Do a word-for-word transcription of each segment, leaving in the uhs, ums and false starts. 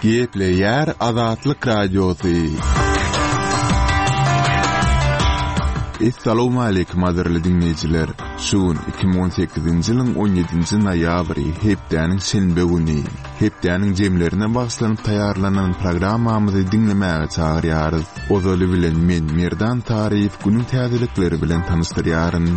Gepleyer Azatlyk Radiosu. Assalamu alaykum aderli dinleyijiler. Şuun iki bin on sekizinji ýylyň on ýedinji noýabry hepdeniň şenbe güni. Hepdeniň jemlerine baglanyp taýarlanan programmamyzy dinlemäge çagyrýarys. Ozaly bilen men Merdan Taryp günüň täzelikleri bilen tanıştyrýaryn.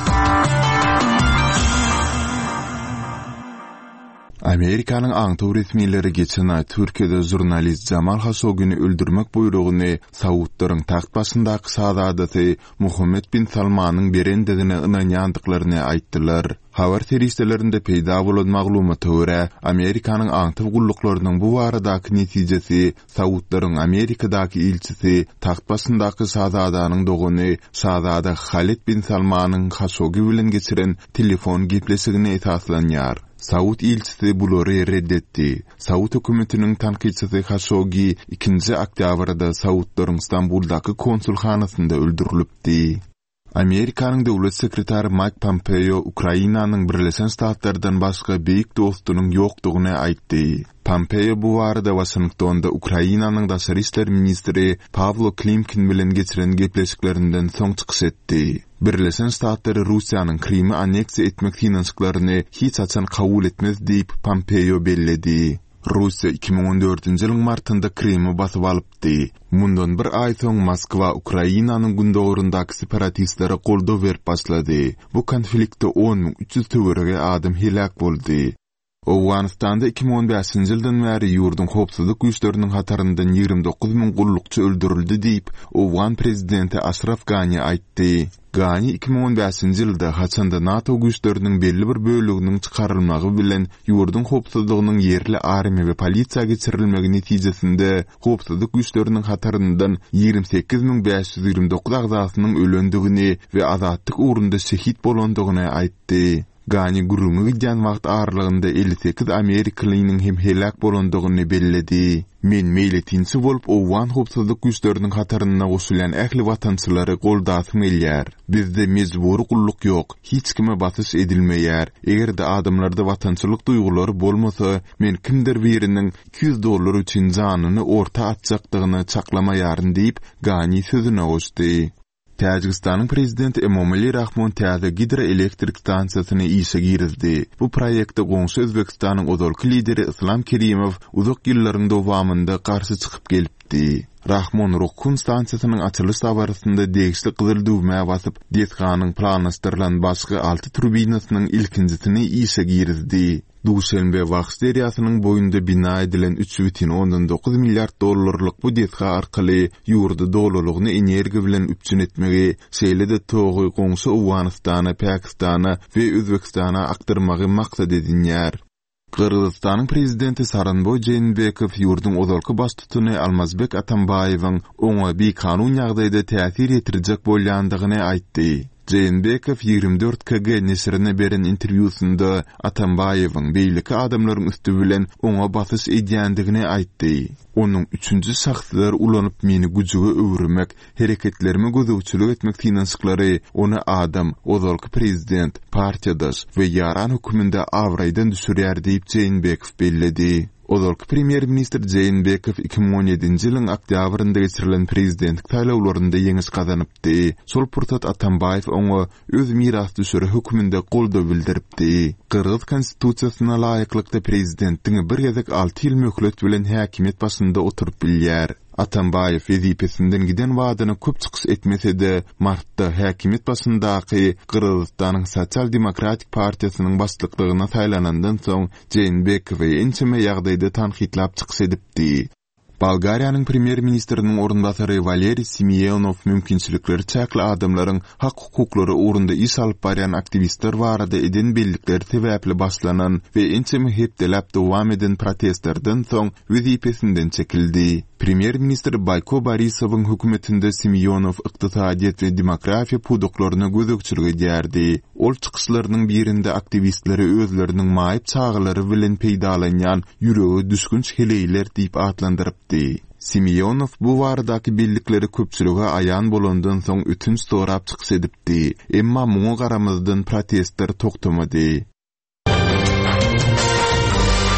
Amerikanyň aňtyw resmiýetleri geçen ay Türkiýede jurnalist Jamal Khashoggyny öldürmek buýrugyny Saudlaryň taht başyndaky şahzadasy Muhammed bin Salmanyň berendegine ynanýandyklaryny aýtdylar. Habar teristlerinde peýda bolan maglumata görä, Amerikanyň aňtyw gulluklarının bu baradaky netijesi Saudlaryň Amerikadaky ilçisi taht başyndaky şahzadanyň dogany şahzada Khalid bin Salmanyň Khashoggy bilen geçiren telefon gepleşigine esaslanýar. Saud ilçisi bulary reddetdi. Saud hökümetiniň tanqidçisi Khashoggy ikinji oktýabrda Saudlaryň İstanbuldaky konsulxanasynda öldürilipdi. Amerikanyň döwlet sekretary Mike Pompeo Ukrainanyň Birleşen Ştatlardan başga beýik dostunyň ýokdugyny aýtdy. Pompeo bu barada Washingtonda Ukrainanyň daşary işler ministri Pavlo Klimkin bilen geçiren gepleşiklerinden soň çykyş etdi. Birleşen Ştatlar Russiýanyň Krimi anneksiýa etmek finansyklaryny hiç açan kabul etmez diýip Pompeo belledi. Russiýa iki bin on dördünji ýylyň martynda Krimi basyp alypdy. Mundan bir ay soň Moskwa Ukrainanyň gündogurundaky separatistlere goldaw berip başlady. Bu konfliktde on min üç ýüz töwerege adam helak boldy. Awganistanda iki bin on beşinji ýyldan bäri ýurdun howpsuzlyk güýçleriniň hataryndan ýigirme dokuz min gullukçy öldürildi diýip Awgan prezidenti Ashraf Ghani aýtdy. Ghani iki bin on beşinji ýylda haçanda NATO güýçleriniň belli bir bölüginiň çykarylmagy bilen ýurdun howpsuzlygynyň yerli armiýa we polisiýa geçirilmegi netijesinde howpsuzlyk güýçleriniň hataryndan ýigirme sekiz min beş ýüz ýigirme dokuz agzasynyň ölendigini we azatlyk uğrunda şehit bolandygyny aýtdy. Ghani gurulmy gidýän wagt aralygynda elli sekiz Amerikalynyň hem helak bolandygyny belledi. Men meýletinçi bolup Awgan howpsuzlyk güýçleriniň hataryna goşulan ähli watançylary goldasym gelýär. Bizde mejburi gulluk ýok, hiç kime basyş edilmeýär. Egerde adamlarda watançylyk duýgulary bolmasa, men kimdir biriniň iki ýüz dollar üçin janyny orta atjakdygyny çaklamaýaryn diýip Ghani sözüne goşdy. Täjikistanyň prezidenti Emomali Rahmon täze gidroelektrik stansiýasyny işe girdi. Bu proýekde goňşy Özbekistanyň ozalky lideri Islam Kerimow uzak ýyllaryň dowamında garşy çykyp gelipdi. Rahmon Rokun stansiýasynyň açylyş sabarysynda degişli gyzyl düwme basyp Deshganyň planlaşdyrylan başga alty turbinasynyň ilkinjisini işe girdi. Duşenbe wagt seriýasynyň boýunda bina edilen üç бүтүн ондон dokuz milliard dollarlyk bu Deshga arkaly ýurda dolalygyny energiýa bilen üpçün etmegi, şeýle-de togy goňşy Awganystana, Pakistana we Özbekistana aktarmagy maksat edilýär. Kırgızstanyň prezidenti Saranboy Jeenbekow ýurdun ozalky baş tutuny Almazbek Atambayewiň oňa bir kanun ýagdaýda täsir etirjek bolýandygyny aýtdy. Jeenbekow ýigirme dört K G nesrine beren interwýusynda Atambayewiň beýleki adamlaryň üstü bilen oňa basyş edýändigini aýtdy. Onuň üçünji şahslar ulanyp meni güjüge öwürmek, hereketlerime gözegçilik etmek finansyklary onu adam, ozalky prezident, partiýadaş we ýaran höküminde awraýdan düşürýär diýip Jeenbekow belledi. Ozalky premier minister Jeenbekow iki bin on ýedinji ýylyň oktýabrynda geçirilen prezidentlik taýlawlarynda ýeňiş kazanypdy. Şol purtat Atambayew oňa öz miras düşüri höküminde goldaw bildiripdi. Kırgız konstitusiýasyna laýyklykda prezidentligiň bir gezek alty ýyl möhlet bilen häkimet başynda oturup bilýär. Atambayew wezipesinden giden wadyny köp çykyş etmese de martda häkimet başyndaky Kırgızstanyň Sosial Demokratik Partiýasynyň başlyklygyna taýlanandan soň Jeenbekow ençeme ýagdaýda tanqidlap çykyş edipdi. Bulgariýanyň premier ministriniň orunbasary Valeri Simyonow mümkinçilikleri çäkli adamlaryň hak hukuklary uğrunda iş alyp barýan aktivistler barada eden bellikleri sebäpli başlanan we ençeme hepdelap dowam eden protestlerden soň wezipesinden çekildi. Premier minister Bayko Borisowyň hökümetinde Simyonow ykdysadyýat we demografiýa puduklaryna gözegçilik edýärdi. Ol çykyşlarynyň birinde aktivistleri özleriniň maýyp çağılary bilen peýdalanýan ýüregi düşkünç heleýler diýip atlandyrypdy. Simyonow bu baradaky bellikleri köpçülüge aýan bolandan soň ütünç sorap çykyş edipdi. Emma muňa garamazdan protestler toktamady.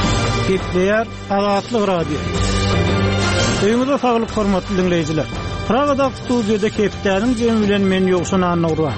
Kepler Azatlyk Radio. Öňüňizde saglyk hormatly dinleýijiler. Pragada studiýada Keplerniň jemi bilen men ýogşan anlaýar.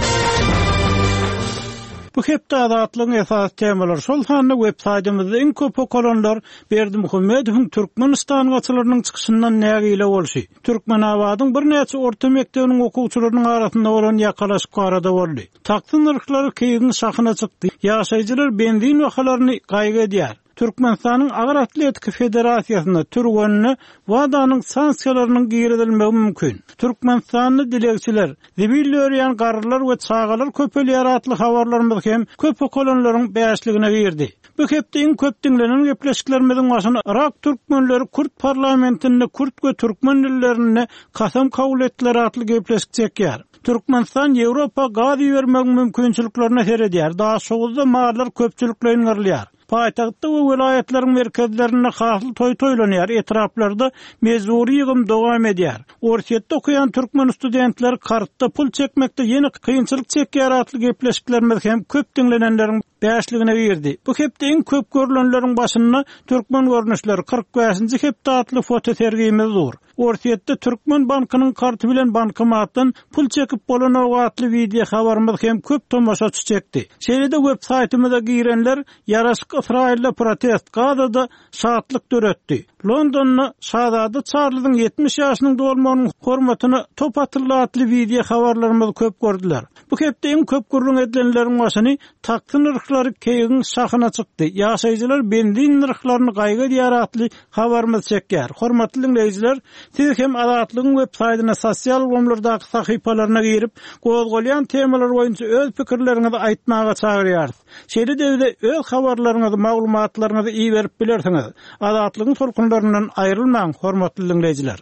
Bu hepde azatlygyň esas temalary şol sanly websaýtymyzda iň köp okulanlar Berdimuhammedowyň Türkmenistan gaçylarynyň çykyşyndan nägile bolşy. Türkmenawadyň bir näçe orta mekdebiniň okuwçylarynyň arasynda bolan ýakalaşyk arada boldy. Taksyn ırklary keýigiň şahyna çykdy. Ýaşaýjylar benzin wahalaryny gaýga edýär. Türkmenistanyň Agar Atletika Federasiýasyna türgönüne wagdanyň sanksiýalarynyň giýirilmegi mümkin. Türkmenistanyň dilegçiler, zibil öýrän garrylar we çagalar köpelýär atly habarlarymyz hem köp okulanlaryň bäşligine girdi. Bu hepde iň köp dinlenen gepleşiklerimiziň başyna Irak türkmenleri Kürt parlamentinde Kürt we türkmen dillerine kasam kabul etdiler atly gepleşik çekýär. Türkmenistan Ýewropa gazy bermek mümkinçiliklerine her edýär. Daha şoğuzda mağarlar köpçülükleýin garylýar. Paýtagtda we welaýatlariň merkezlerinde hasıl toý toýlanýar. Etraplarda mezuri ýygym dowam edýär. Orsiýetde okuyan türkmen studentler kartda pul çekmekde ýene kynçylyk çekýär atly gepleşiklerimiz hem köp dinlenenleriň bäşligine girdi. Bu hepde iň köp görülenleriň başyna türkmen görnüşleri kırk beşinji hepde atly foto sergimiz dur. Orsiýetde Türkmen bankynyň karty bilen bankomatdan pul çekip bolan atly video habarymyz hem köp tomaşaçy çekdi. Şeýle-de websaýtymyza girenler ýaraşyk Israil'de protest Gazada şahatlyk döretdi. Londonda Şahzada Charlesyň ýetmiş ýaşynyň dolmagynyň hormatyna top atylýatly video habarlarymyz köp gördüler. Bu hepde iň köp gurrun edilenleriň başyny taksyn ırklary keýigiň şahyna çykdy. Ýaşaýjylar benzin ırklaryny gaýga edýär atly habarymyz çekýär. Hormatly dinleýijiler, siz hem Azatlygyň websaýtyna sosial gomlardaky sahypalaryna girip, gozgolýan temalar boýunça öz pikirleriňizi aýtmaga çagyrýarsyz. Şeýle-de öz habarlaryňyzy, maglumatlaryňyzy iyi berip bilersiňiz. Azatlygyň tolkunlaryndan aýrylmaň, hormatly dinleýijiler.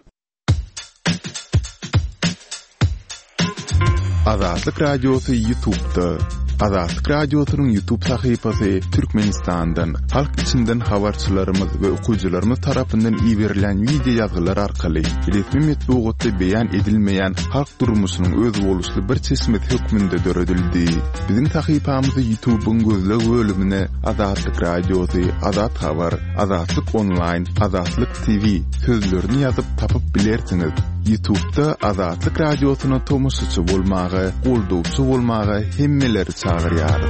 Azatlyk Radiosu YouTube'da. Azatlyk Radiosynyň YouTube sahypasy Türkmenistandan, halk içinden habarçylarymyz we okuwçylarymyz tarapyndan iyi berilen video ýazgylar arkaly resmi metbuatda beýan edilmeýän halk durmuşynyň öz boluşly bir çeşmet hökmünde döredildi. Biziň sahypamyzy YouTube'un gözleg bölümine Azatlyk Radiosy, Azat Habar, Azatlyk Online, Azatlyk T V sözlerini ýazyp tapyp bilersiňiz. YouTube'da Azatlyk Radiosyna tomoşaçy bolmagy, goldowçy bolmagy hemmeleri çagyrýar.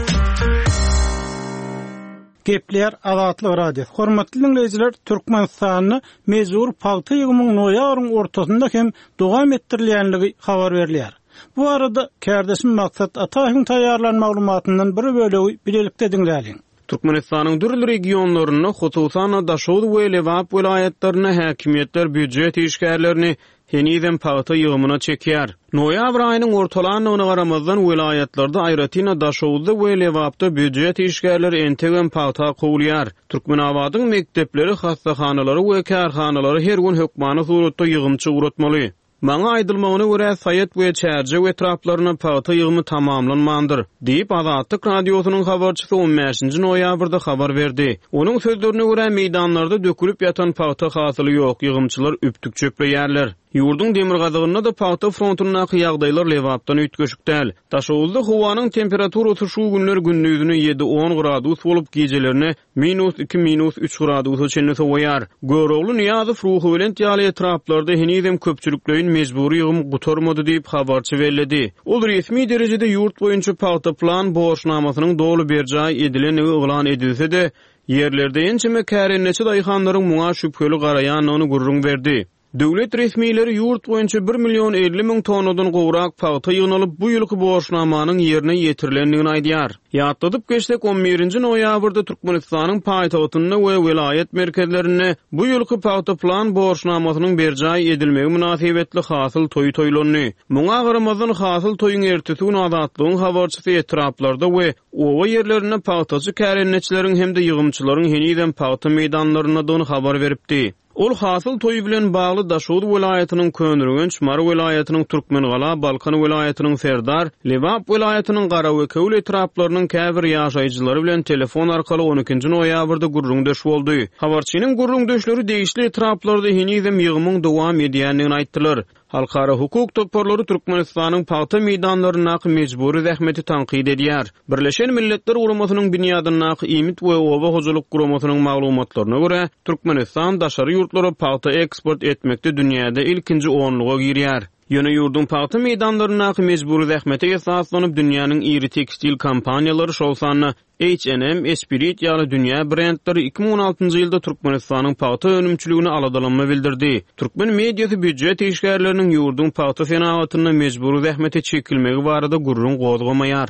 Kepler Azatlyk Radio. Hormatly dinleýijiler, Türkmenistanyň mezur paýta ýygymyň noýabryň ortasynda hem dowam etdirilýänligi habar berilýär. Bu arada kärdeşim maksat Ataýyň taýýarlan maglumatyndan bir bölegi bilelikde dinläýin. Türkmenistanyň dürli regionlaryna, hususan Daşow we Lewap welaýatlaryna häkimiýetler büdjet işgärlerini heniden paýta ýygymyna çekýär. Noýabr aýynyň ortalanyna garamazdan welaýatlarda aýratyna Daşowda we Lewapda büdjet işgärleri entegen paýta gowulýar. Türkmenawadyň mekdepleri, hastahanalary we kärhanalary her gün hökmany suratda ýygymçy uratmaly. Maňa aýdylmagyna görä Saýet we Çärje we etraplaryna paýta ýygymy tamamlanmandyr, diýip Azatlyk Radiosynyň habarçysy on beşinji noýabrda habar berdi. Onuň sözlerine görä meýdanlarda dökülip ýatan paýta hasyly ýok, ýygymçylar üptük çöpleýärler. Ýurdun demir gazygyna da paýta frontunyna ýagdaýlar Lewapdan ötgeşikdäl. Daşowda howanyň temperaturasy şu günler gündüzüne ýedi on gradus bolup gejelerini minus iki minus üç gradusa çenli sowaýar. Görogly Niýazow ruhy bilen ýaly etraplarda henizem köpçüliklerin mejburi ýygym gutarmady diýip habarçy berdi. Ol resmi derejede ýurt boýunça paýta plan boşnamasynyň dolu berjaý edilen we oglan edilse de, yerlerde ençeme kärenneçi daýhanlaryň muňa şüpheli garaýanyny gurrun berdi. Döwlet resmiýetleri ýurt boýunça bir million elli miň tonnadan gowrak paýta ýygynalyp bu ýylky boşnamanyň ýerine ýetirilendigini aýdýar. Ýatladyp geçsek on birinji noýabrda Türkmenistanyň paýtagtyna we welaýat merkezlerine bu ýylky paýta plan boşnamasynyň berjaý edilmegi münasibetli hasyl toý toýlandy. Muňa garamazdan hasyl toýuň ertesi gün Azatlygyň habarçysy etraplarda we owa ýerlerine paýtaçy kärenneçileriň hem de ýygymçylaryň heniden paýta meýdanlaryna dony habar beripdi. Ol hasyl toýu bilen bagly Daşow welaýatynyň Könürgünç, Mar welaýatynyň Türkmengala, Balkan welaýatynyň Serdar, Lewap welaýatynyň Garawekew etraplarynyň käbir ýaşaýjylary bilen telefon arkaly on ikinji noýabrda gurrundeş boldy. Habarçynyň gurrundeşleri deýişli etraplarda henizem ýygymyň dowam edýändigini aýtdylar. Halkara hukuk doktorlary Türkmenistanyň paýta meýdanlaryna mejburi zähmeti tanqid edýär. Birleşen Milletler Guramasynyň binýadyna ýmit we oba hojallyk guramasynyň maglumatlaryna görä, Türkmenistan daşary ýurtlara paýta eksport etmekde dünýäde ilkinji onluga girýär. Ýöne ýurdun paýta meýdanlaryna mejburi zähmete esaslanyp dünýäniň iri tekstil kompaniýalary şolsany H and M, Esprit ýaly dünýä brendleri iki bin on altyncy ýylda Türkmenistanyň paýta önümçiligini aladalanma bildirdi. Türkmen mediýasy büdjet işgärleriniň ýurdun paýta senagatyna mejburi zähmete çekilmegi barada gurrun gozgamaýar.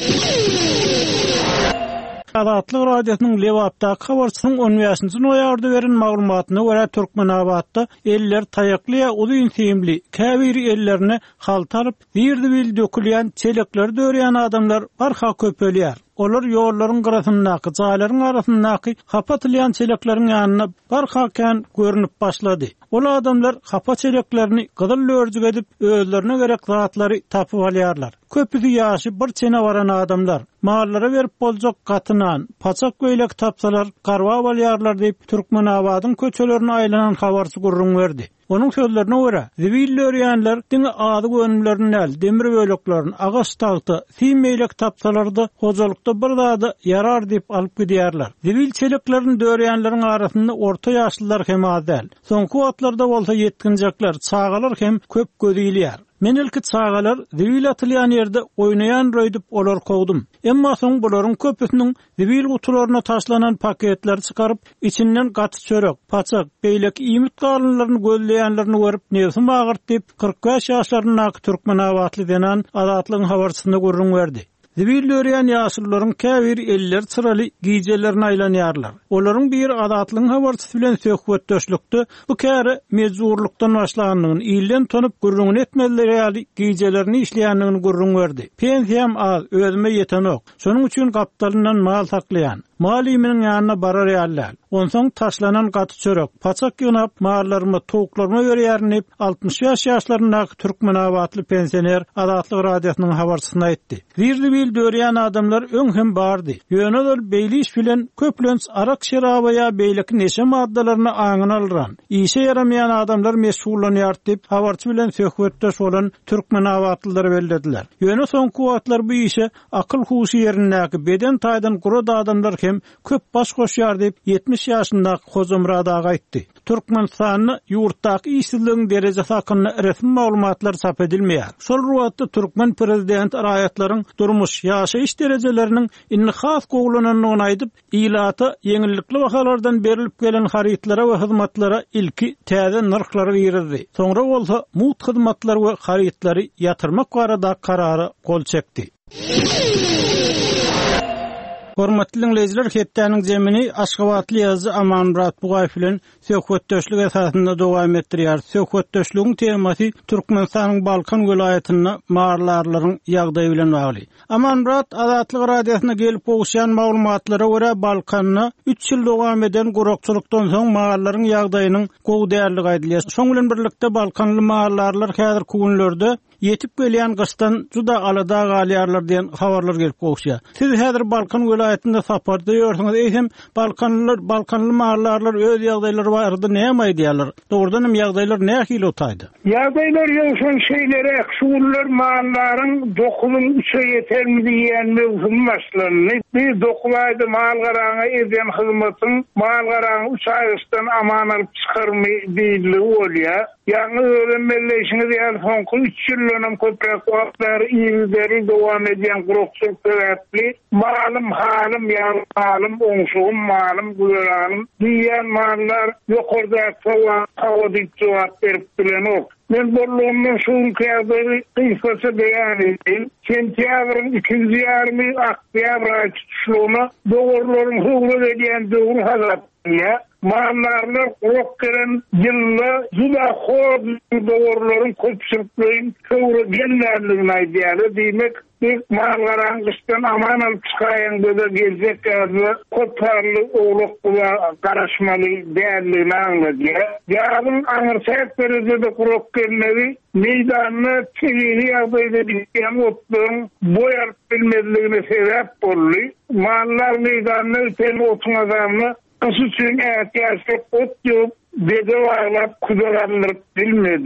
Azatlyk radiosynyň Lewapda habarçysyň on beşinji noýabrda beren maglumatyna görä Türkmenabatda eller taýakly uzun temli käbir ellerini halta alyp birdi bil dökülýän çelekler dörýän adamlar barha köpelýär. Olar ýollaryň garasyndaky, jaýlaryň arasyndaky hapatylýan çelekleriň ýanyna barhakan görünip başlady. Ol adamlar hapa çeleklerini gyzyl lörjük edip özlerine gerek zatlary tapyp alýarlar. Köpüsi ýaşy bir çene baran adamlar mallara berip boljak gatynan paçak göýlek tapsalar garwa alýarlar diýip Türkmenabatyň köçelerini aýlanan habarçy gurrun berdi. Onun sözlerine görä, zibil örýänler diňe ady gönümlerini äl, demir böleklerini, agaç tagty, fimeýlek tapsalarda hojalykda bir zady yarar diýip alyp gidýärler. Zibil çeleklerini dörýänleriň arasynda orta ýaşlylar hem azal. Soňky wagtlarda bolsa yetkinjekler, çagalar hem köp gödýilýär. Men ilki çagalar zibil atylýan ýerde oýnaýan röýdüp olar kowdum. Emma soň bularyň köpüsiniň zibil gutularyna taşlanan paketler çykaryp, içinden gaty çörek, paçak, beýlek ýmit galynlaryny gözleýänlerini görüp nefsim agyrt diýip kırk beş ýaşlarynyň Türkmenabatly denen azatlygyň habarçysyna gurrun berdi. Zibil örýän ýaşlylaryň käbir eller çyraly giýjelerini aýlanýarlar. Olaryň bir azatlygyň habarçysy bilen söhbetdeşlikde bu käre mejburlukdan başlanýanyny, ýyldan tonyp gurrun etmeliler ýaly giýjelerini işleýänligini gurrun berdi. Pensiýam az, özüme ýetenok. Şonuň üçin gapdalyndan mal saklaýan. Mal ýymynyň ýanyna barar ýalylar. Onsoň taşlanan gaty çörek, paçak ýynap mallarymy, towuklarymı berýärnip altmış beş ýaşlaryndaky Türkmenabatly pensioner Azatlyk radiosynyň habarçysyna aýtdy. Birdi bil dörýän adamlar öň hem bardy. Ýöne beýli iş bilen köplens arak şeraba ýa beýleki neşe maddalaryny aňyna alyran. Işe ýaramaýan adamlar meşgullanýar diýip habarçy bilen söhbetdeş bolan Türkmenabatlylar bellädiler. Ýöne soňky wagtlar bu işe akyl huşy ýerindäki beden taýdan gurada adamlar hem köp baş goşýar diýip yetmiş ýaşyndaky Hozamrad aga aýtdy. Türkmenistanyň ýurtdaky işsizligiň derejesi hakynda resmi maglumatlar çap edilmeýär. Şol ruwatda Türkmen prezident raýatlaryň durmuş ýaşaýyş derejeleriniň inhas goýulanyny aýdyp, ýylata ýeňillikli bahalardan berilip gelen haritlara we hyzmatlara ilki täze narhlary ýerdi. Soňra bolsa mut hyzmatlar we haritlary ýatyrmak barada karary gol çekdi. Hormatly dinleyijiler, hetdäniň jemini Aşgabatly ýazgy Amanmurat Bugaýew bilen söhbetdeşlik esasynda dowam etdirýär. Söhbetdeşligiň temasy Türkmenistanyň Balkan welaýatyna marlarlaryň ýagdaýy bilen bagly. Amanmurat Azatlyk radiosyna gelip gowşan maglumatlara görä Balkanyna üç ýyl dowam eden gurukçylykdan soň marlaryň ýagdaýynyň gowy därligi aýdylýar. Şoň bilen birlikde Balkanly marlarlar häzir kunlerde yetip gelýän gystan juda alada galýarlar diýen habarlar gelip gowşýar. Siz häzir Balkan welaýatynda saparda ýörsiňiz, eýsem Balkanlylar, Balkanly mahallarlar öz ýagdaýlary bardy, näme aýdýarlar? Dogrudan hem ýagdaýlar nähili otaydy? Ýagdaýlar ýoksan şeýlere, şuurlar mahallaryň dokunyň üçe ýetermi diýen mewzum başlandy. Bir dokulaydy mahal garaňa eden hyzmatyň mahal garaňy üç aýystan aman alyp çykarmy diýildi bolýar. Ýa-ni öwrenmeleşiňiz ýa-ni soňky üç ýyldan köprek wagtlar ýyldyry dowam edýän gurukçylyk sebäpli malym halim ýa-ni halim oňşugum malym gulalarym diýen mallar ýokurda hawa diýip jogap berip bilenok. Men bolluğumdan şuun kıyafları kıyfası beyan edeyim. Sentyabrın ikinci yarımı Aktiyabr ayı tutuşluğuna doğruların hıvlı ediyen doğru hazırlıya. Mahallarlar kuruk gelen yılla zuda hor doğruların köpsürtlüğün kıvrı genlerliğine aydiyarı demek. Bir mahalların kıştan aman alıp çıkayan böyle gelecek yazı kotarlı oğluk kula karışmalı değerliğine anladıya. Yarın anırsak derecede kuruk gelenleri meydanına çeviri yapıyla bilgiyen otluğun boyarıp bilmediğine sebep oluyor. Mahallar meydanına öten otun adamını kısı için ihtiyaçlık ot yok, bedev ağlap kudalanırıp bilmedi.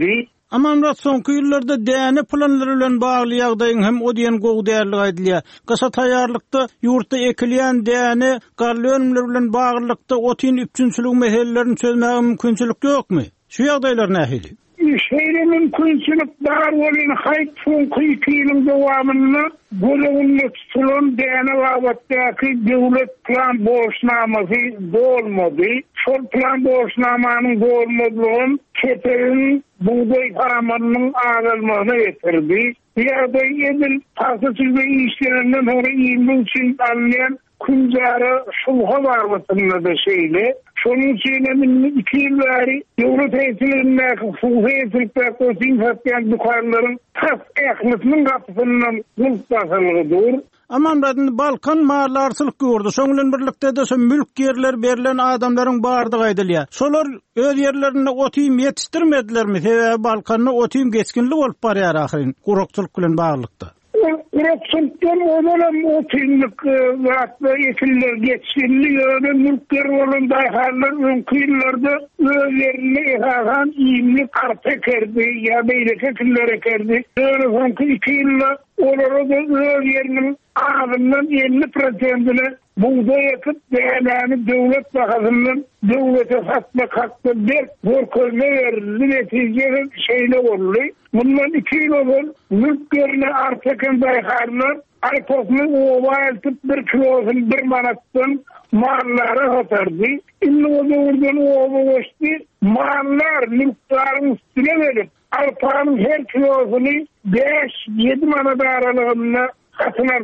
Aman rat soňky ýyllarda däne planlary bilen bagly ýagdaýyň hem o diýen gowy därligi aýdylýar. Gasa taýýarlykda ýurtda ekilýän däne garly önümler bilen baglykda otyn üçünçülük meselelerini çözmäge mümkinçilik ýokmy? Şu ýagdaýlar nähili? Şeýle mümkinçilik bar bolan haýt soňky iki ýylyň dowamyny bölüňle tutulan däne wagtdaky döwlet plan boşnamasy bolmady. Şol plan boşnamanyň bolmadygyny keterin buğday paramanyň agylmagyna getirdi. Ýa-da edil tasyjy işlerinden sonra ýylyň üçin alýan kunjara şulha barwatyny da şeýle. Şonuň üçin iki ýyl bäri döwlet heyetlerinde hukuky kosin satýan dukanlaryň tas ähmetiniň gapysynyň gulpaslygydyr. Aman radyn Balkan malarçylyk gördü. Şoňlan birlikde de mülk yerler berilen adamlaryň bardygy aýdylýar. Şolar öz yerlerine otym ýetişdirmedilermi? Sebäbi Balkanyň otym geçkinli bolup barýar ahyryn gurukçylyk bilen baglykda. Gurukçylykdan olam otymlyk wagtda ýetiller geçkinli ýöne mülkler bolan daýharlar öňküýlerde öz ýerine ehagan iýimli karta kerdi ýa beýleke killere kerdi. Öňkü iki ýylda olara da öz ýeriniň ağzından elli prosentini buğday ekip däläni döwlet bahasynyň döwlete satmak hakkı bir gorkozma verildi. Netijede şeýle boldy. Bundan iki ýyl bol mülklerine artakan daýharlar arpasny owa eltip bir kilosyny bir manatdan mallary satardy. Indi o döwürden owa goşdy. Mallar mülklaryň üstüne verip arpanyň her kilosyny beş ýedi manat aralygynda satýar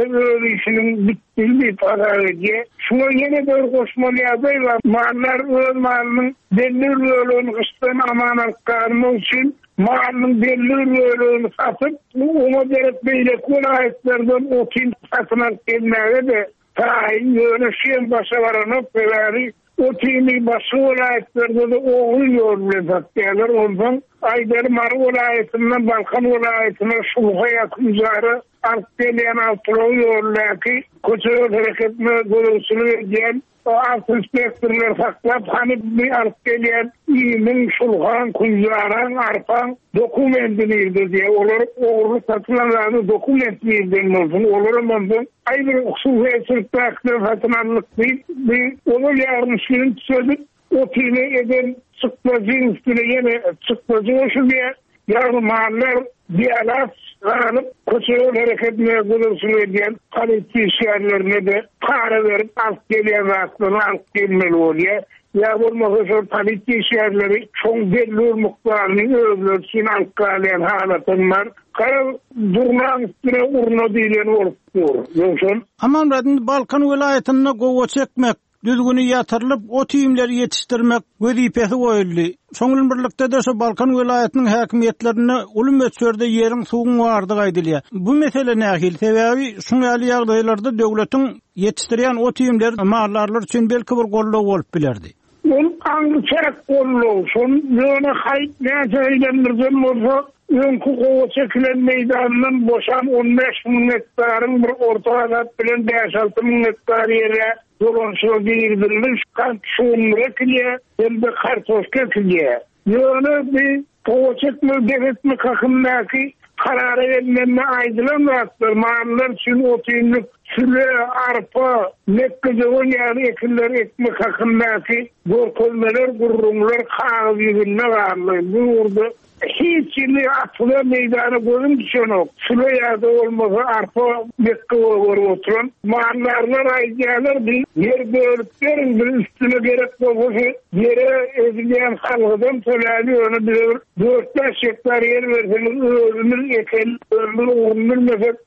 işiniň bitdiğini paraga. Şuna yine de goşmaly ýadylar. Mallar öz malynyň belli bölügini gystan amanatkarmy üçin malynyň belli bölügini satyp, ona gerek beýle kolaýetlerden otyn satynar gelmäge de taýin ýöne şeýle başa baranyp beräri otyny başa welaýetlerde de oňy ýol bilen satýarlar. Ondan Aýdar Mary welaýetynyň Balkan welaýetyne şulha ýakynjary Artelian Altroy ýollaky köçe hareketine gölüsünü edýän alt inspektorlar saklap hani bir Artelian ýylyň şulhan kunjaran arpan dokumentini diýe olar ogry satylanlary dokumentini diýen olar mondan aýdyr usul hesapda satynanlyk bir olar ýarmyşlygyň söýüp otini eden çıkmacın üstüne yine çıkmacı şu diye yarmalar diyalas alıp koşuyor hareketine gurursun ediyen kalite işyerlerine de para verip alt geliyen aslında alt gelmeli oluyor. Ya bulmak için kalite işyerleri çok belli miktarını özlürsün alt geliyen halatın var. Kara durnan üstüne urna diyen olup diyor. Aman radın Balkan vilayetine gova çekmek düzgünü yatırılıp o tüýümleri yetiştirmek wezipesi goýuldy. Şoňlan birlikde de şu Balkan vilayetiniň häkimetlerine ulum ölçerde ýeriň suwuň bardygy aýdylýar. Bu mesele nähil? Sebäbi şuňaly ýagdaýlarda döwletiň yetişdirýän o tüýümler mallarlar üçin belki bir gollaw bolup bilerdi. Ol aňçyrak gollaw, şoň ýöne haýt näçe eýlendirden bolsa, öňkü gowa çekilen meýdanyň boşan on beş miň hektaryň bir orta adat bilen beş alty miň hektar ýere dolanşyk diýildirilmiş kan şuňra kilýär, hem de kartoşka kilýär. Ýöne bir gowa çekme devletme kakyndaky karary vermeme aýdylan wagtlar mallar üçin otynlyk süle, arpa, nekkejoň ýa-da ekiller ekmek hakyndaky gorkozmalar, gurrunlar kagy ýüzüne barly. Bu urda hiç ýyly atly meýdany görüm düşenok. Süle ýa-da bolmasa arpa, nekke borup oturan mallarlar aýdýarlar bir ýer bölüp berin, bir üstüne gerek bolsa ýere edilýän halgydan töläli ýöne bir dört beş hektar ýer berseňiz özüňiz eken, özüňiz urunmasa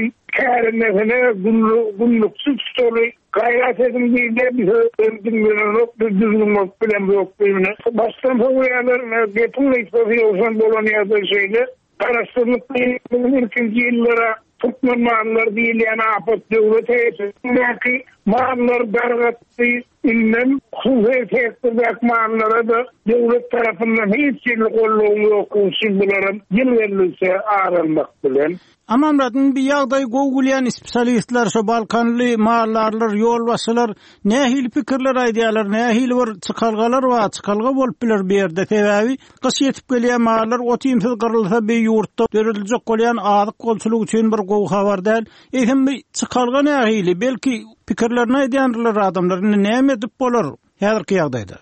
kärnefine günlüksüz tutuly gayret edin diýde bir öldürmeden ok bir düzgün ok bilen yok bilen. Baştan soňalar gepin ekspertiýasyň bolan ýa-da şeýle araşdyrmalyk ikinji ýyllara tutmamanlar diýilýän apat döwlet heyetiniň Mağlar dargattı, innem huve tektirdak mağlara da devlet tarafından hiç yerli kolluğu yok, şimdilerim yılverlise ağrılmak bilen. Amamradın bir yağday gogulayan spesialistler, şu Balkanlı mağarlarlar, yolbaşılar, nehil pikirler aydiyalar, nehil var çıkalgalar var, çıkalga bolup bilir bir yerde tevavi. Kış yetip geliyen mağarlar, o timsiz kırılsa bir yurtta, dörülecek golayan ağdık kolçuluk için bir goğu var değil. Eğitim bir çıkalga nehili, belki pikirlerine aydiyanırlar adamlar, ne emedip bolur, yadırki yağdaydı.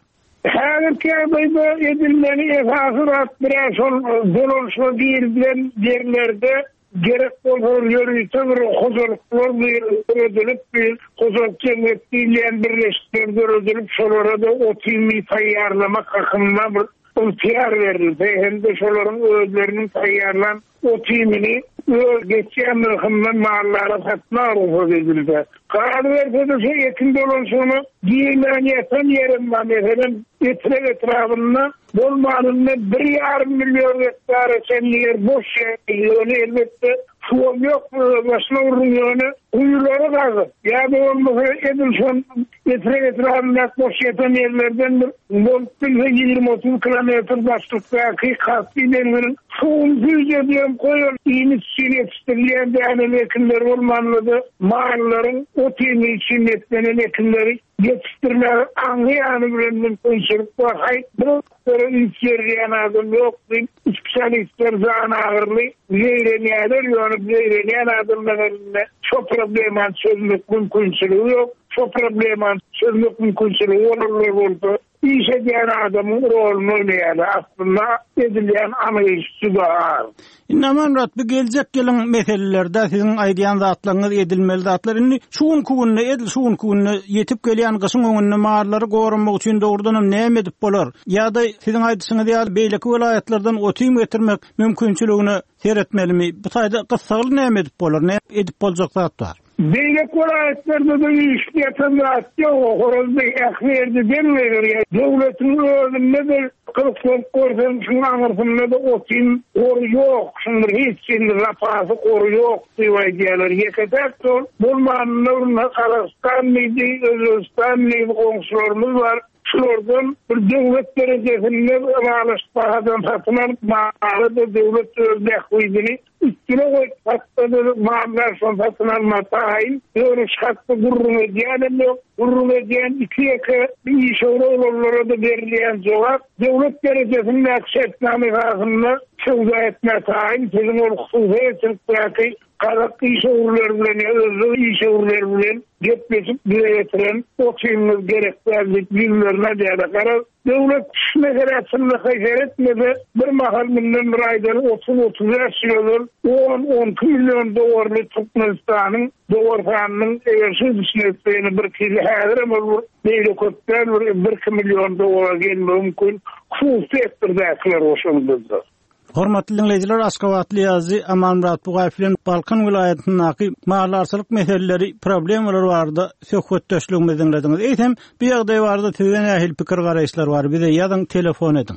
Her kâbeyde edilmeni esası rahattıraşın dolursa değildiren yerlerde gerek olur yürüyse bir huzurluklar bir ödülüp bir huzurluk cemiyetiyle birleştirdir ödülüp şolara da o timi tayyarlamak hakkında bir ihtiyar verildi. Hem de şoların ödüllerinin tayyarlan o timini geçen mırkından mağarlara satma arzu edildi. Karar verse de şey yakında olan sonu giyilen yatan yerim var. Efendim etraf etrafında dolmanında bir yarım milyon hektar sen yer boş yer. Onu elbette suam yok başına vurduğunu uyuları kaldı. Ya da olmasa Edilson etraf etrafında boş yatan yerlerden Bolt'un yirmi otuz kilometre başlıktaki katlilerin suum füze diyorum koyun iyini için yetiştirilen değerli ekinler olmanlıdır. Mağarların o temi için yetlenen ekinleri yetiştirilen anlayanı bilenmin konuşurup bakay bırakları içeriyen adım yok değil. Spesialistler zahane ağırlı zeyreniyerler yönüp zeyreniyyen adımlarında çok probleman çözmek mümkünsülüğü yok. Çok probleman çözmek mümkünsülüğü olurlar oldu. İş eden adamın rolünü oynayalı aslında edilen anlayışçı da ağır. İnnaman Murat, bu gelecek gelen meselelerde sizin aydiyan zatlarınız edilmeli zatlar. İnni şuun kuvunna edil şuun kuvunna yetip gelen kısım onunna mağarları korunmak için doğrudan ne emedip bolar? Ya da sizin aydısını deyal beyleki velayetlerden otuyum getirmek mümkünçülüğünü seyretmeli mi? Bu sayda kıssalı ne emedip bolar? Ne edip bolacak zat var? Beylek velayetlerde de iş yatırdı yok. Orada ekverdi denmiyor ya. Devletin önünde de kırıklık korsan şunu anırsında da otin koru yok. Şimdi hiç şimdi rapası koru yok diye diyorlar. Yekatak son bulmanın Kazakstan mıydı, Özbekistan mıydı komşularımız var. Şuradan bir devlet derecesinde bağlaşmadan satılan mağarada devlet örnek uydunu üstüne koyup satılan mağarlar son satılan matahayın görüş hakkı gurrun ediyen yok. Gurrun ediyen iki yaka bir iş oğullara da verilen cevap devlet derecesinde akşetname ağzında sözü etme tayin sizin olkusuz etilip Kazak iş uğurları bilen, özlü iş uğurları bilen, gitmesip bile getiren, o şeyimiz gereklerlik yüzlerine değerli karar. Devlet meselesinde haşer etmedi, bir mahal bundan bir aydan otuz otuz yaşıyorlar, on on iki milyon dolarlı Türkmenistan'ın, dolarfanının eversiz işlettiğini bir kili hadirem olur, değil kötler bir iki milyon dolar gelme mümkün, hususi ettirdakiler hoşumuzdur. Hormatly dinleyijiler, Aşgabatly ýazy Aman Murat Bugaýewiň Balkan vilayetindäki mağarlarçylyk meseleleri, problemler barada söhbetdeşligimizi dinlediňiz. Eýsem, bir ýagdaý barada tüzen ähli pikir garaýşlar bar. Bize ýazyň, telefon ediň.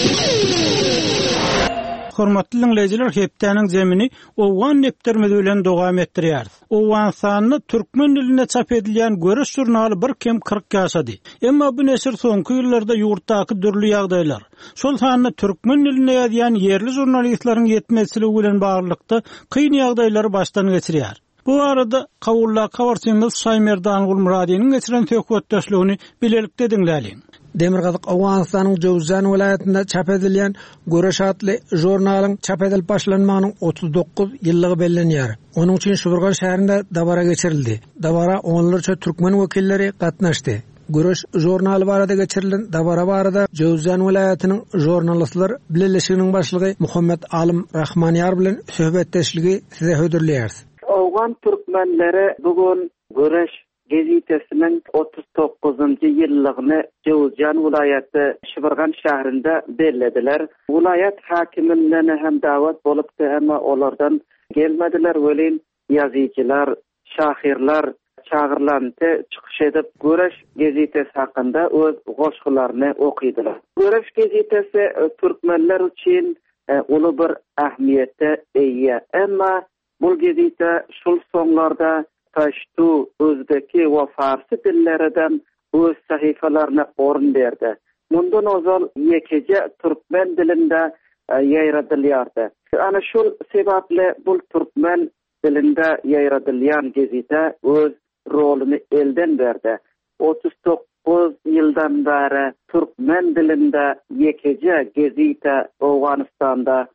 Hormatly dinleyijiler, hepdeniň zemini owan neptermez bilen dowam etdirýär. Owan sanyny türkmen diline çap edilýän Göreş jurnaly bir kem kırk ýaşady. Emma bu nesir soňky ýyllarda ýurtdaky dürli ýagdaýlar. Şol sanyny türkmen diline ýazýan yerli jurnalistleriň ýetmezçiligi bilen baglykda kyn ýagdaýlary başdan geçirýär. Bu arada kawulla kawarçyňyz Saýmerdan Gulmuradynyň geçiren söhbetdeşligini bilelikde dinläliň. Demirgazyk Awganystanyň Jowzjan vilayetinde çap edilýän Göreş adly jurnalyň çap edilip başlanmagynyň otuz dokuz ýyllygy bellenýär. Onuň üçin Şuburgan şäherinde dabara geçirildi. Dabara onlarça türkmen wekilleri gatnaşdy. Göreş jurnaly barada geçirilen dabara barada Jowzjan vilayetiniň jurnalistler birleşiginiň başlygy Muhammed Alim Rahmanýar bilen söhbetdeşligi size hödürleýär. Awgan türkmenleri bugün Göreş Gazetesinin otuz dokuzuncu ýyllygyny Jowzjan vilayeti Şuburgan şäherinde bellädiler. Vilayet hakimlerine hem dawat bolupdy, ama olardan gelmediler. Welin ýazyjylar, şahirler çağırlandy, çykyş edip Göreş Gazetesi hakynda öz goşgularyny okuýdylar. Göreş Gazetesi türkmenler üçin uly bir ähmiýetde eýe, emma bu gazete şol soňlarda Paştu, Özbeki we Farsy dillerden öz sahifalarına orun berdi. Mundan ozal yekeje türkmen dilinde ýaýradylýardy. Ana şol sebeple bul türkmen dilinde ýaýradylýan gezite öz rolunu elden berdi. otuz dokuz ýyldan bäri türkmen dilinde yekeje gezite Awganystanda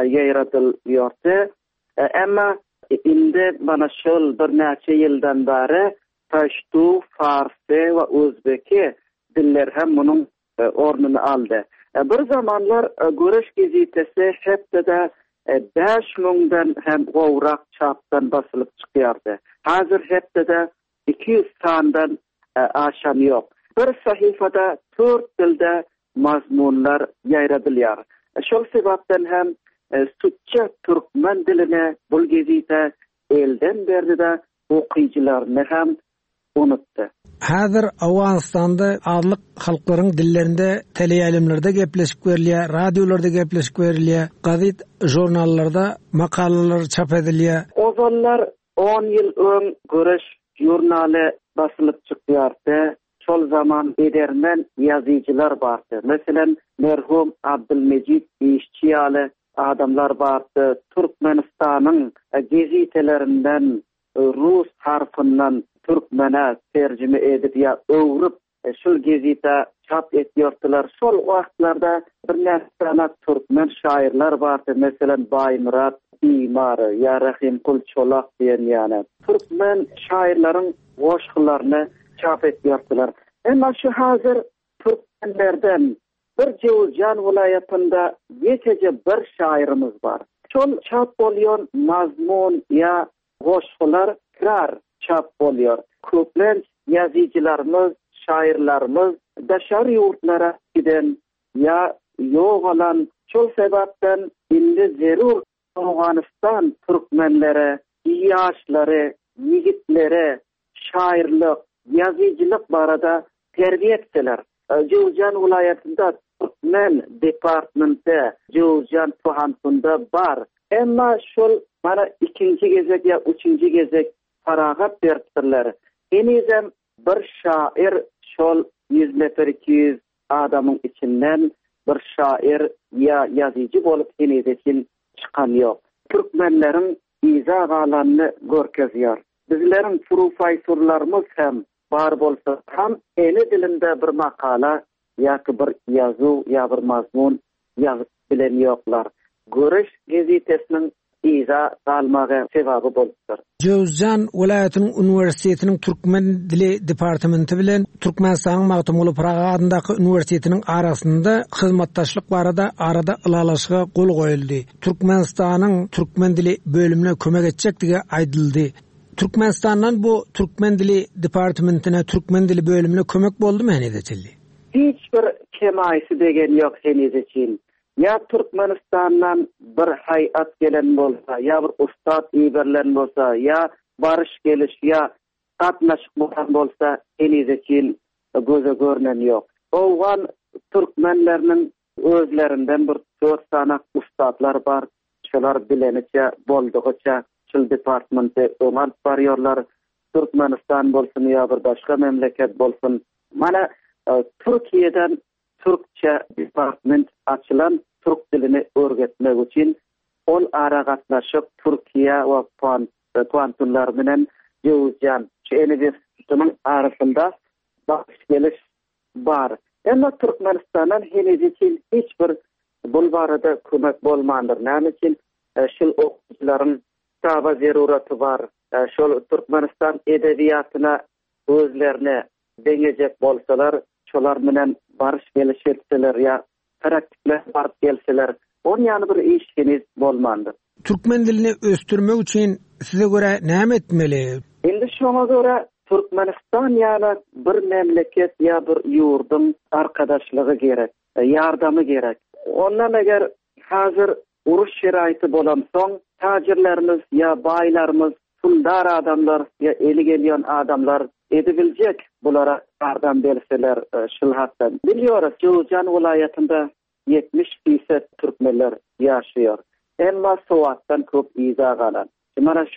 ýaýradylýardy. Emma indi mana şol bir näçe ýyldan bäri Paştu, Farsy we Özbeki diller hem munun ornuny aldy. Bir zamanlar Göreş gezitesi hepde beş müňden hem gowrak çapdan basylyp çykýardy. Hazır hepde iki yüz sandan aşan ýok. Bir sahifada dört dilde mazmunlar ýaýradylýar. Şol sebäpden hem Sütçe türkmen diline bul gezite elden berdi-de okyjylaryny hem unutdy. Hazır Awganystanda adlyk halklaryň dillerinde teleýalimlerde gepleşip berilýär, radiolarda gepleşip berilýär, gazet, jurnallarda makalalar çap edilýär. Ozallar on ýyl öň Göreş jurnaly basylyp çykýardy. Şol zaman edermen ýazyjylar bardy. Meselen merhum Abdülmecid işçiýaly adamlar bardy. Türkmenistanyň gezitelerinden Rus harfyndan Türkmene tercüme edip ya öwrüp şol gezite çap etýärdiler. Şol wagtlarda bir näçe türkmen şairler bardy. Meselen Baýmurat Bimar, ya Rahim Kul Çolak diýen ýani. Türkmen şairlaryň goşgylaryny çap etýärdiler. Emma şu hazır türkmenlerden bir Jowzjan vilayatynda ýekeje bir şairimiz bar. Şol çap bolýan mazmun ya goşgylar krar çap bolýar. Köpler ýazyjylarymyz, şairlarymyz daşar ýurtlara giden ya ýok olan şol sebäpden indi zerur Awganystan türkmenlere, ýaşlary, ýigitlere şairlik, ýazyjylyk barada terbiýe etdiler. Jowzjan vilayatynda Türkmen departmenty Jowzjan tuhansynda bar. Emma şol mana ikinci gezek ya üçinci gezek faragat berdiler. Enizem bir şair şol yüz nefer iki yüz adamın içinden bir şair ya yazıcı bolup enizecin çıkan yok. Türkmenlerin iza galanını görkezýär. Bizlerin profesorlarımız hem bar bolsa hem eni dilinde bir makala ýa-ki bir ýazu ya bir mazmun ýazyp bilen ýoklar. Göreş gezitesinin iza galmagy sebaby bolupdyr. Jowzjan vilayatynyň universitetiniň türkmen dili departamenti bilen Türkmenistanyň Magtymguly Praga adyndaky universitetiniň arasynda hyzmatdaşlyk barada arada ylalaşyga gol goýuldy. Türkmenistanyň türkmen dili bölümine kömek etjekdigi aýdyldy. Türkmenistandan bu türkmen dili departamentine, türkmen dili bölümine kömek boldymy henizejili? Hiç bir kemaýsy degen ýok henizejin. Ya Türkmenistan'dan bir hayat gelen bolsa, ya bir ustad iberlen bolsa, ya barış geliş, ya katnaşık bolan bolsa, enizekin göze görnen yok. Oğan Türkmenlerinin özlerinden bir dört sanak ustadlar var. Şolar bileniçe, bolduğuça, şol departmente öňan barýarlar. Türkmenistan bolsun, ya bir başka memleket bolsun. Mana Türkiye'den Türkçe department açılan Türk dilini öğretmek için ol ara gatnaşyp Türkiye we Kuantunlar bilen Jowzjan üniversitesiniň arasynda baş geliş bar. Emma Türkmenistandan henüz hiç bir bul barada kömek bolmandyr. Näme üçin şol okuwçylaryň taba zeruraty bar. Şol Türkmenistan edebiýatyna özlerine deňejek bolsalar, şolar bilen barış geliş etseler ya praktikler barıp gelseler, on ýany bir iş heniz bolmandy. Türkmen dilini östürmek için size göre näme etmeli? Indi şoňa göre Türkmenistan ýa bir memleket ya bir ýurdun arkadaşlygy gerek, ýardamy gerek. Ondan eger hazır uruş şeraýaty bolan soň tajirlerimiz ya baýlarymız, puldar adamlar ya eli gelýän adamlar edebiljek bulara yardım berseler şol hatdan. Bilýäris, Jowzjan vilayatynda yetmiş feizet türkmenler ýaşaýar. Emma sowatdan köp iza galan. Mana şu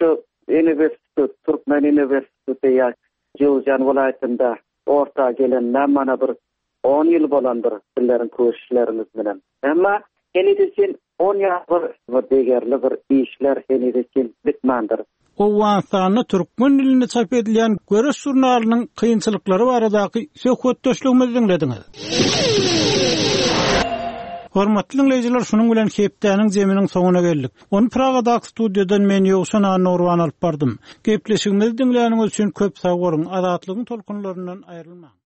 Üniversitet, Türkmen Üniversiteti ya Jowzjan welaýatynda orta gelen namana bir on ýyl bolandyr bizlerin köşüşlerimiz bilen. Emma henüzün on ýyl bir degerli bir işler henüzün bitmandyr. O wansany türkmen dilinde çap edilen Göreş jurnalynyň kynçylykları baradaky söhbetdeşligimizi dinlediňiz. Hormatly dinleyijiler, şunun bilen hepdäniň jeminiň soňuna geldik. Onu Pragadaky studiýadan men Ýowşan Anurwan alyp bardym. Gepleşigimizi dinleýäniňiz üçin köp sag bolun. Azatlygyň tolkunlaryndan aýrylmaň.